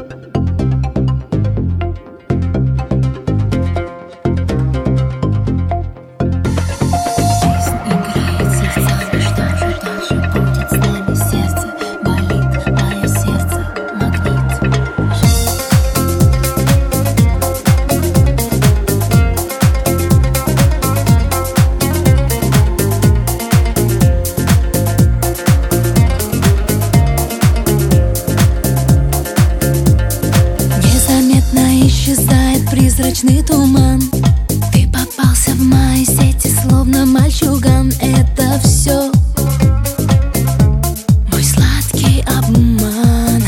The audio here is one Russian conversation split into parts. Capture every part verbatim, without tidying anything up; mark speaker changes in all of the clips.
Speaker 1: Призрачный туман, ты попался в мои сети, словно мальчуган. Это все мой сладкий обман.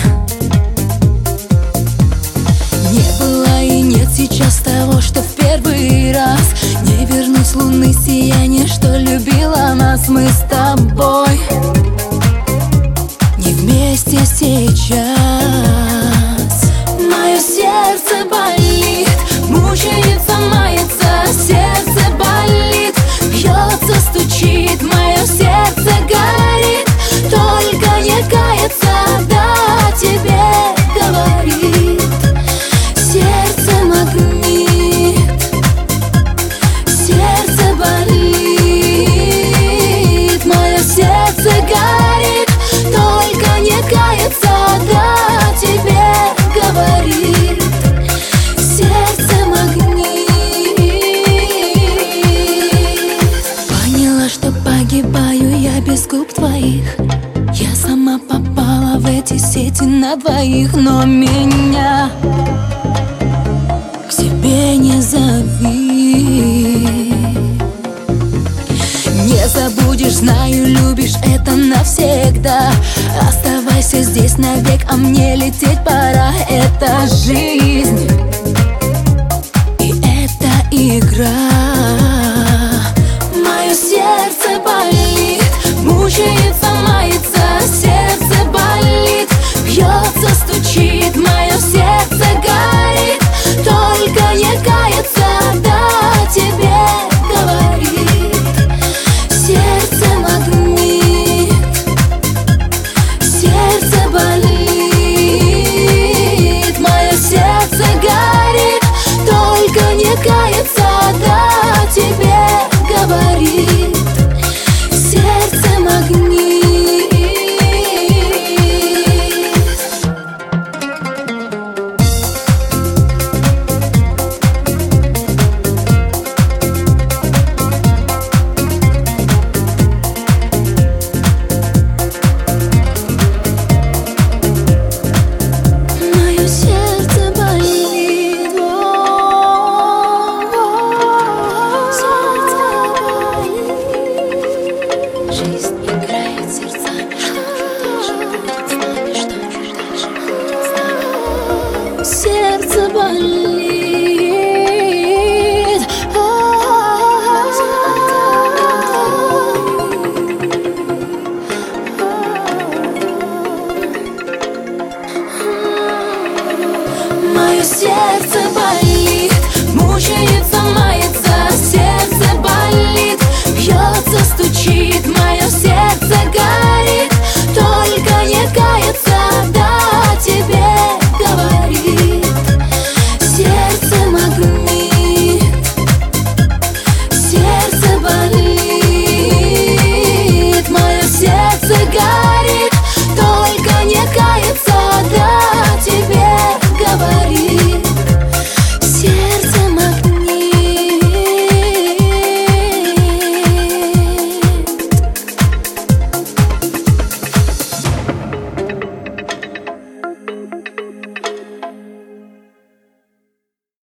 Speaker 1: Не было и нет сейчас того, что в первый раз. Не вернуть с луны сияние, что любила нас. Мы с тобой не вместе сейчас. Мое сердце болит, мучается, мается, сердце болит, бьется, стучит, мое сердце горит, только не кается, да, тебе говорит. Сердце магнит, сердце болит, мое сердце горит, только не кается, да, тебе говорит. Сердце магнит. Поняла, что погибаю я без губ твоих. Я сама попала в эти сети на двоих, но меня к себе не зови. Не забудешь, знаю, любишь, это навсегда. Оставайся здесь навек, а мне лететь пора. Это жизнь, и это игра. Мое сердце болит, мучается, мается, сердце болит, бьется, стучит, мое сердце горит, только не кается, да, тебе говорит. Сердце магнит, сердце болит, мое сердце горит, только не кается, да, тебе говорит. Сердце магнит. Мое сердце болит, сердце болит. Жизнь играет сердцами, что же дальше будет с нами, что же дальше будет с нами. Сердце болит. Мое сердце